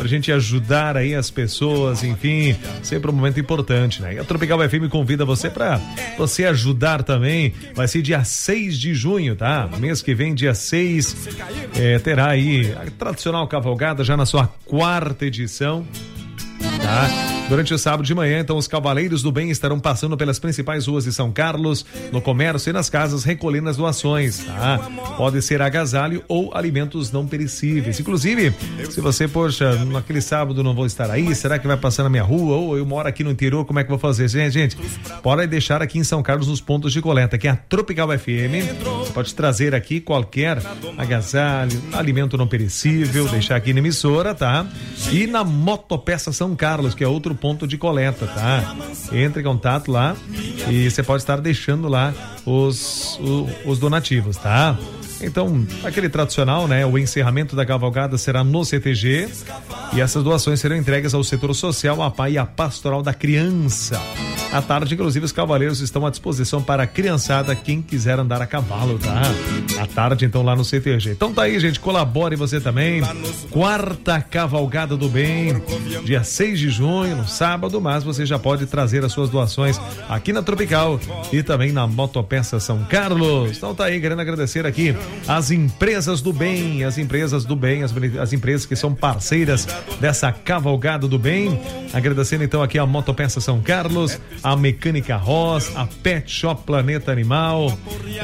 pra gente ajudar aí as pessoas, enfim, sempre um momento importante, né? E a Tropical FM convida você pra você ajudar também. Vai ser dia 6 de junho, tá? Mês que vem, dia 6, terá aí a tradicional cavalgada já na sua 4ª edição, tá? Durante o sábado de manhã, então, os Cavaleiros do Bem estarão passando pelas principais ruas de São Carlos, no comércio e nas casas, recolhendo as doações, tá? Pode ser agasalho ou alimentos não perecíveis. Inclusive, se você, poxa, naquele sábado não vou estar aí, será que vai passar na minha rua? Ou eu moro aqui no interior, como é que eu vou fazer? Gente, pode deixar aqui em São Carlos nos pontos de coleta, que é a Tropical FM. Você pode trazer aqui qualquer agasalho, alimento não perecível, deixar aqui na emissora, tá? E na Motopeça São Carlos, que é outro ponto de coleta, tá? Entre em contato lá e você pode estar deixando lá os donativos, tá? Então, aquele tradicional, né? O encerramento da cavalgada será no CTG e essas doações serão entregues ao setor social, a PAI e a Pastoral da Criança. À tarde, inclusive, os cavaleiros estão à disposição para a criançada, quem quiser andar a cavalo, tá? À tarde, então, lá no CTG. Então tá aí, gente, colabore você também. 4ª Cavalgada do Bem, dia 6 de junho, no sábado, mas você já pode trazer as suas doações aqui na Tropical e também na Motopeça São Carlos. Então tá aí, querendo agradecer aqui as empresas do bem, as empresas que são parceiras dessa Cavalgada do Bem. Agradecendo então aqui a Motopeça São Carlos, a Mecânica Ross, a Pet Shop Planeta Animal,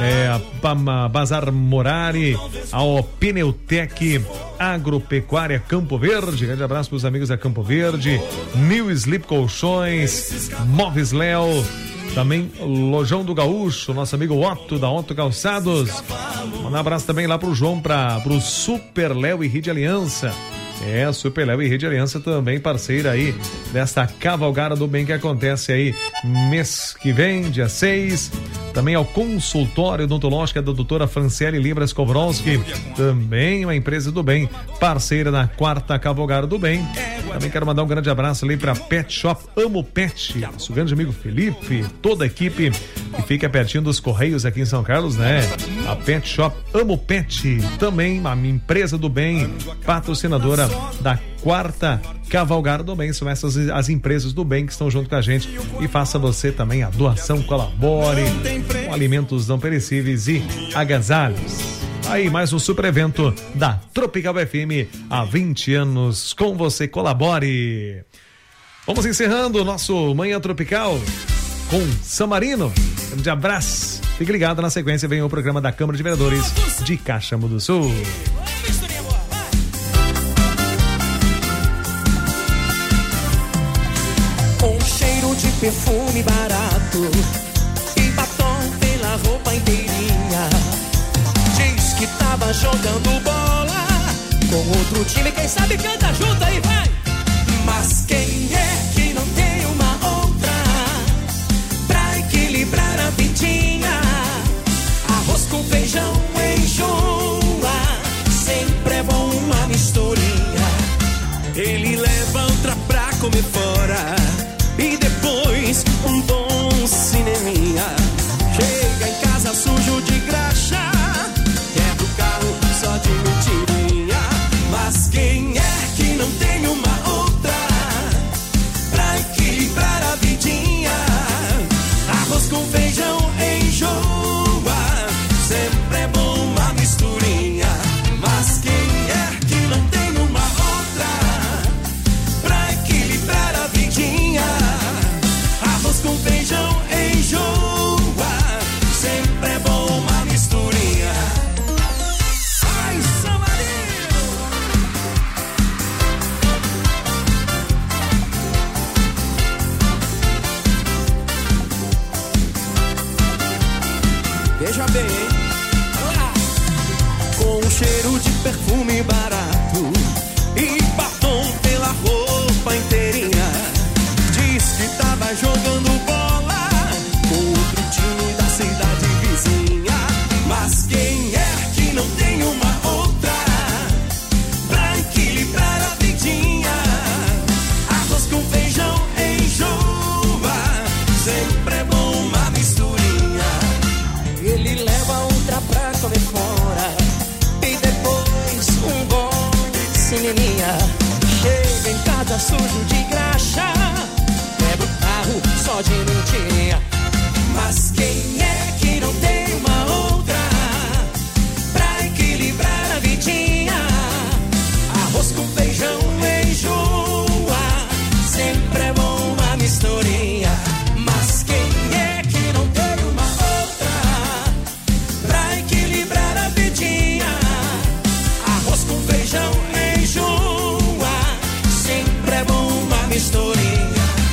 a Bazar Morari, a Pneutec, Agropecuária Campo Verde. Grande abraço para os amigos da Campo Verde, New Sleep Colchões, Móveis Léo, também Lojão do Gaúcho, nosso amigo Otto da Otto Calçados. Um abraço também lá pro João, pro Super Léo e Rede Aliança. Super Léo e Rede Aliança também parceira aí desta Cavalgada do Bem que acontece aí mês que vem, dia 6. Também ao consultório odontológico da doutora Franciele Libras Kowrowski, também uma empresa do bem, parceira da 4ª Cavalgada do Bem. Também quero mandar um grande abraço ali pra Pet Shop Amo Pet, nosso grande amigo Felipe, toda a equipe que fica pertinho dos Correios aqui em São Carlos, né? A Pet Shop Amo Pet, também uma empresa do bem, patrocinadora da 4ª Cavalgada do Bem. São essas as empresas do bem que estão junto com a gente. E faça você também a doação, colabore com alimentos não perecíveis e agasalhos. Aí mais um super evento da Tropical FM há 20 anos com você, colabore. Vamos encerrando o nosso Manhã Tropical com San Marino. Um grande abraço. Fique ligado, na sequência vem o programa da Câmara de Vereadores de Caxambu do Sul. De perfume barato e batom pela roupa inteirinha. Diz que tava jogando bola com outro time, quem sabe canta junto aí, vai! Mas quem é que não tem uma outra pra equilibrar a vidinha? Arroz com feijão enjoa, sempre é bom uma misturinha. Ele leva outra pra comer fora e depois um bom cineminha. Chega em casa sujo de graxa, quebra o carro só de mentirinha. Mas quem é que não tem uma outra pra equilibrar a vidinha? Arroz com feijão enjoa, sempre é bom uma misturinha. Mas quem é que não tem uma outra historinha.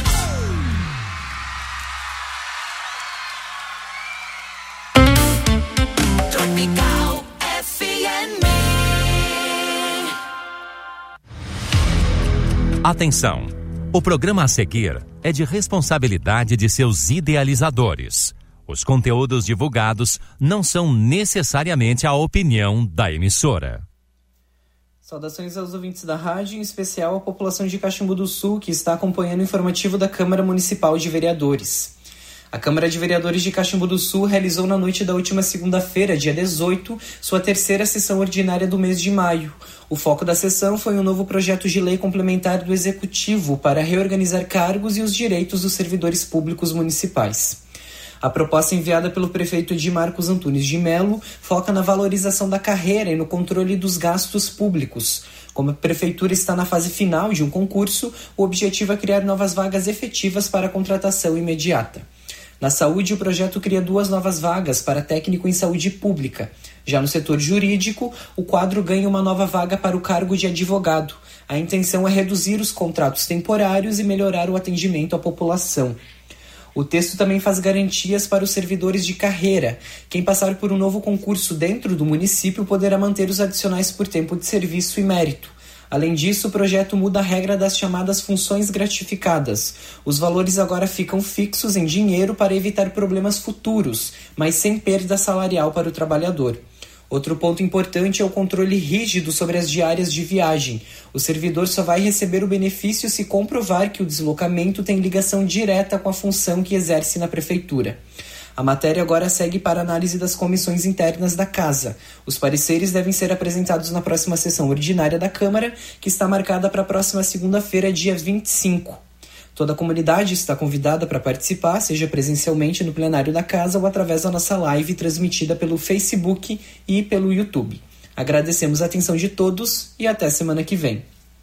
Tropical FM. Atenção! O programa a seguir é de responsabilidade de seus idealizadores. Os conteúdos divulgados não são necessariamente a opinião da emissora. Saudações aos ouvintes da rádio, em especial à população de Caxambu do Sul, que está acompanhando o informativo da Câmara Municipal de Vereadores. A Câmara de Vereadores de Caxambu do Sul realizou na noite da última segunda-feira, dia 18, sua terceira sessão ordinária do mês de maio. O foco da sessão foi um novo projeto de lei complementar do Executivo para reorganizar cargos e os direitos dos servidores públicos municipais. A proposta enviada pelo prefeito Edmarcos Antunes de Melo foca na valorização da carreira e no controle dos gastos públicos. Como a prefeitura está na fase final de um concurso, o objetivo é criar novas vagas efetivas para a contratação imediata. Na saúde, o projeto cria 2 novas vagas para técnico em saúde pública. Já no setor jurídico, o quadro ganha uma nova vaga para o cargo de advogado. A intenção é reduzir os contratos temporários e melhorar o atendimento à população. O texto também faz garantias para os servidores de carreira. Quem passar por um novo concurso dentro do município poderá manter os adicionais por tempo de serviço e mérito. Além disso, o projeto muda a regra das chamadas funções gratificadas. Os valores agora ficam fixos em dinheiro para evitar problemas futuros, mas sem perda salarial para o trabalhador. Outro ponto importante é o controle rígido sobre as diárias de viagem. O servidor só vai receber o benefício se comprovar que o deslocamento tem ligação direta com a função que exerce na prefeitura. A matéria agora segue para análise das comissões internas da Casa. Os pareceres devem ser apresentados na próxima sessão ordinária da Câmara, que está marcada para a próxima segunda-feira, dia 25. Toda a comunidade está convidada para participar, seja presencialmente no plenário da Casa ou através da nossa live transmitida pelo Facebook e pelo YouTube. Agradecemos a atenção de todos e até semana que vem.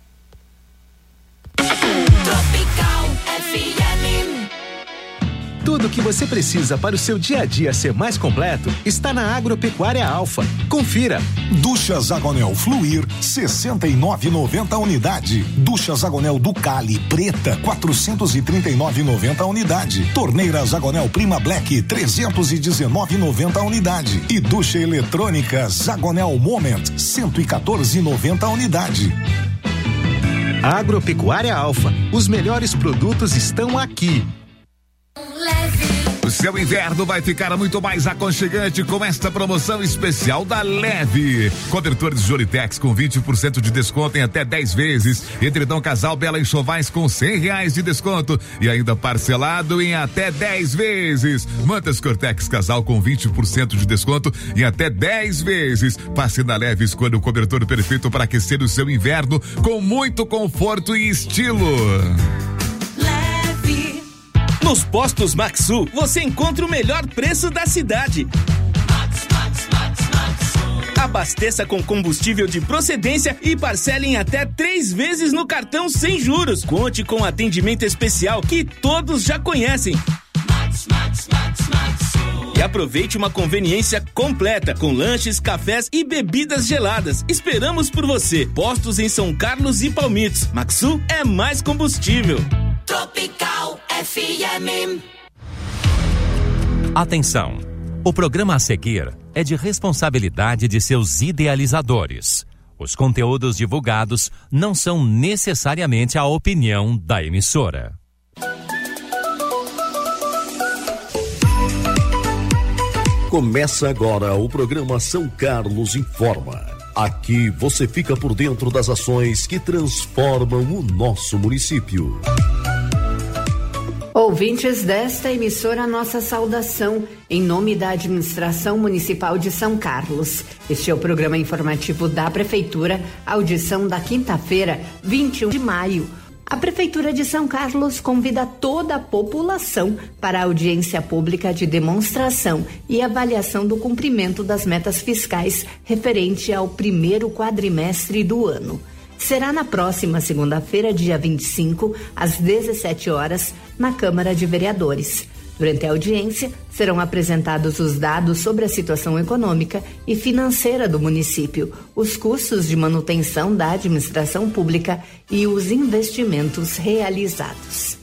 Tudo o que você precisa para o seu dia a dia ser mais completo está na Agropecuária Alfa. Confira. Ducha Zagonel Fluir, 69,90 unidade. Ducha Zagonel Ducali Preta, 439,90 unidade. Torneira Zagonel Prima Black, 319,90 unidade. E ducha eletrônica Zagonel Moment, 114,90 unidade. Agropecuária Alfa. Os melhores produtos estão aqui. O seu inverno vai ficar muito mais aconchegante com esta promoção especial da Leve. Cobertores Jolitex com 20% de desconto em até 10 vezes. Edredom Casal Bela Enxovais com R$100 de desconto e ainda parcelado em até 10 vezes. Mantas Cortex Casal com 20% de desconto em até 10 vezes. Passe na Leve e escolha o cobertor perfeito para aquecer o seu inverno com muito conforto e estilo. Nos postos Maxu, você encontra o melhor preço da cidade. Abasteça com combustível de procedência e parcele em até 3 vezes no cartão sem juros. Conte com atendimento especial que todos já conhecem. E aproveite uma conveniência completa com lanches, cafés e bebidas geladas. Esperamos por você. Postos em São Carlos e Palmitos. Maxu é mais combustível. Tropical FM. Atenção! O programa a seguir é de responsabilidade de seus idealizadores. Os conteúdos divulgados não são necessariamente a opinião da emissora. Começa agora o programa São Carlos Informa. Aqui você fica por dentro das ações que transformam o nosso município. Ouvintes desta emissora, nossa saudação em nome da Administração Municipal de São Carlos. Este é o programa informativo da Prefeitura, audição da quinta-feira, 21 de maio. A Prefeitura de São Carlos convida toda a população para a audiência pública de demonstração e avaliação do cumprimento das metas fiscais referente ao primeiro quadrimestre do ano. Será na próxima segunda-feira, dia 25, às 17 horas, na Câmara de Vereadores. Durante a audiência, serão apresentados os dados sobre a situação econômica e financeira do município, os custos de manutenção da administração pública e os investimentos realizados.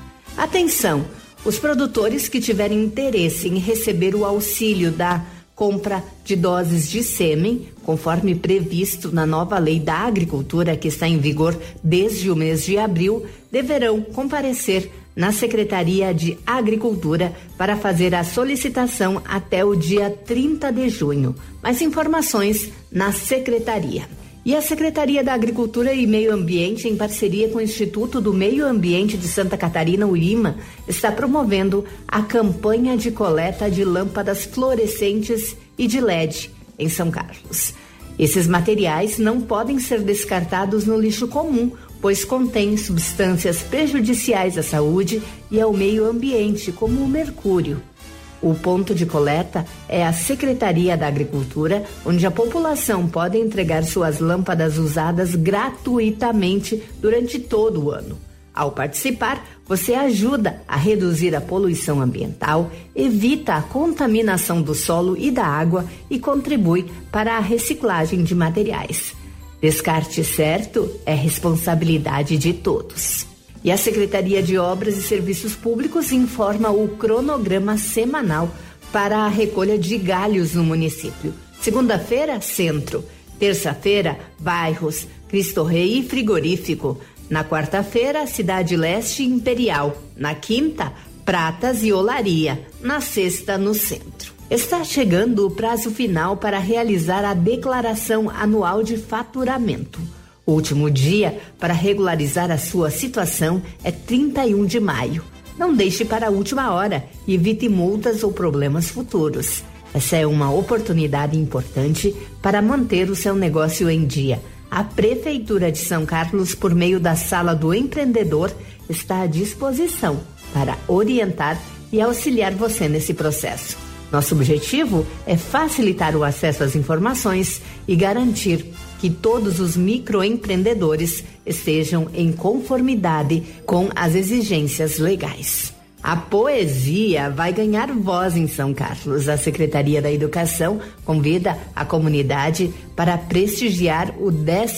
Atenção! Os produtores que tiverem interesse em receber o auxílio da compra de doses de sêmen, conforme previsto na nova Lei da Agricultura, que está em vigor desde o mês de abril, deverão comparecer na Secretaria de Agricultura para fazer a solicitação até o dia 30 de junho. Mais informações na Secretaria. E a Secretaria da Agricultura e Meio Ambiente, em parceria com o Instituto do Meio Ambiente de Santa Catarina, o IMA, está promovendo a campanha de coleta de lâmpadas fluorescentes e de LED em São Carlos. Esses materiais não podem ser descartados no lixo comum, pois contêm substâncias prejudiciais à saúde e ao meio ambiente, como o mercúrio. O ponto de coleta é a Secretaria da Agricultura, onde a população pode entregar suas lâmpadas usadas gratuitamente durante todo o ano. Ao participar, você ajuda a reduzir a poluição ambiental, evita a contaminação do solo e da água e contribui para a reciclagem de materiais. Descarte certo é responsabilidade de todos. E a Secretaria de Obras e Serviços Públicos informa o cronograma semanal para a recolha de galhos no município. Segunda-feira, Centro. Terça-feira, Bairros, Cristo Rei e Frigorífico. Na quarta-feira, Cidade Leste e Imperial. Na quinta, Pratas e Olaria. Na sexta, no Centro. Está chegando o prazo final para realizar a declaração anual de faturamento. O último dia para regularizar a sua situação é 31 de maio. Não deixe para a última hora e evite multas ou problemas futuros. Essa é uma oportunidade importante para manter o seu negócio em dia. A Prefeitura de São Carlos, por meio da Sala do Empreendedor, está à disposição para orientar e auxiliar você nesse processo. Nosso objetivo é facilitar o acesso às informações e garantir que todos os microempreendedores estejam em conformidade com as exigências legais. A poesia vai ganhar voz em São Carlos. A Secretaria da Educação convida a comunidade para prestigiar o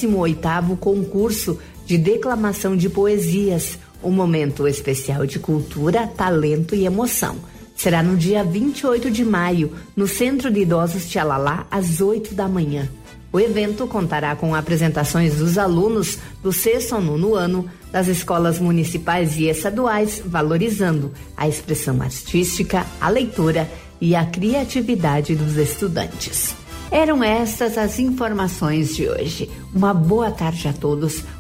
18º concurso de declamação de poesias, um momento especial de cultura, talento e emoção. Será no dia 28 de maio, no Centro de Idosos Tchalalá, às 8 da manhã. O evento contará com apresentações dos alunos do 6º ao 9º ano das escolas municipais e estaduais, valorizando a expressão artística, a leitura e a criatividade dos estudantes. Eram estas as informações de hoje. Uma boa tarde a todos.